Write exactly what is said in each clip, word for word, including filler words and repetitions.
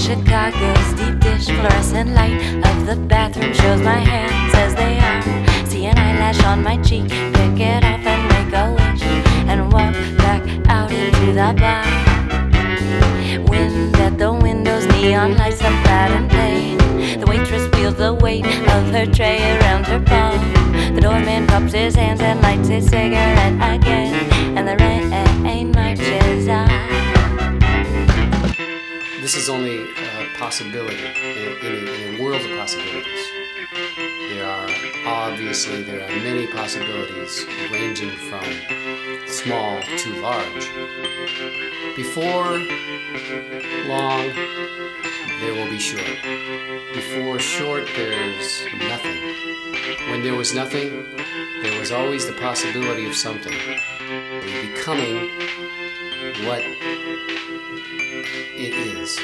Chicago's deep dish fluorescent light of the bathroom shows my hands as they are. See an eyelash on my cheek, pick it off and make a wish, and walk back out into the bar. Wind at the windows, neon lights, I'm fat and plain. The waitress feels the weight of her tray around her palm. The doorman cups his hands and lights his cigarette again, and the rain marches on. This is only a possibility in, in, a, in a world of possibilities. There are obviously there are many possibilities ranging from small to large. Before long, there will be short. Before short, there's nothing. When there was nothing, there was always the possibility of something. Becoming what it is.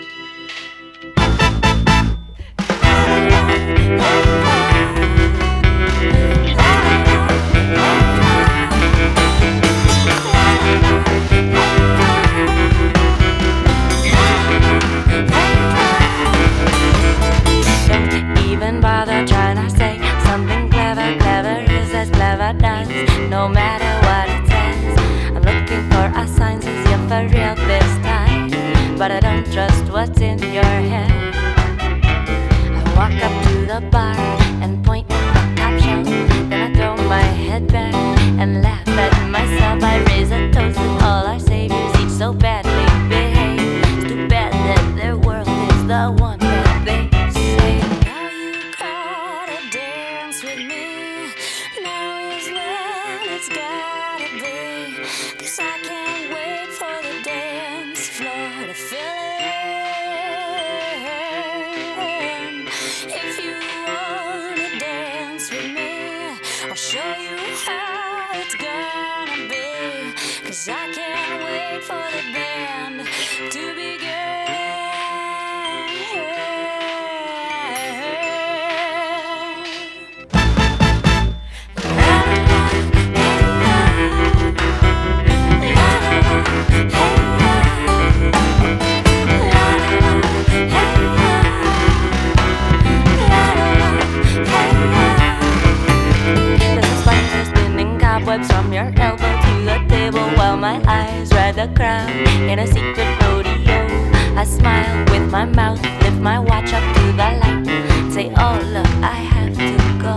No matter what it says, I'm looking for a sign, says you're for real this time. But I don't trust what's in your head. I walk up to the bar and point at the top shelf. Then I throw my head back and laugh at myself. I raise a toast to all our saviors, each so badly behaved. It's too bad that their world is the one that they say. Now you gotta dance with me. Now is when it's gotta be, 'cause I can't wait for the dance floor to fill in. If you wanna dance with me, I'll show you how it's gonna be, 'cause I can't wait for the band to begin. From your elbow to the table while my eyes ride the crowd in a secret rodeo. I smile with my mouth, lift my watch up to the light, say, oh look, I have to go.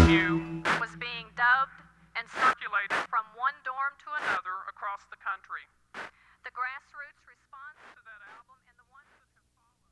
And circulated from one dorm to another across the country.